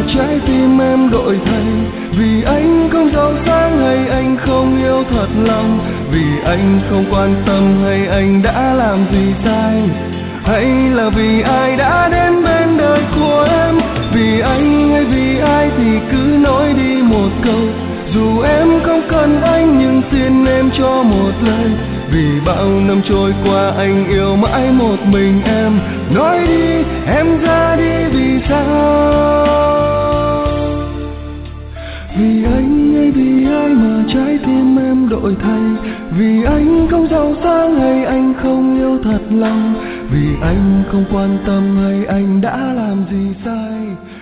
trái tim em đổi thay. Vì anh không giàu sang hay anh không yêu thật lòng, vì anh không quan tâm hay anh đã làm gì sai, hay là vì ai đã đến bên đời của em. Vì anh hay vì ai thì cứ nói đi một câu, dù em không cần anh nhưng xin em cho một lời. Vì bao năm trôi qua anh yêu mãi một mình em, nói đi em ra đi vì sao. Vì anh hay vì ai mà trái tim em đổi thay, vì anh không giàu sang hay anh không yêu thật lòng, vì anh không quan tâm hay anh đã làm gì sai,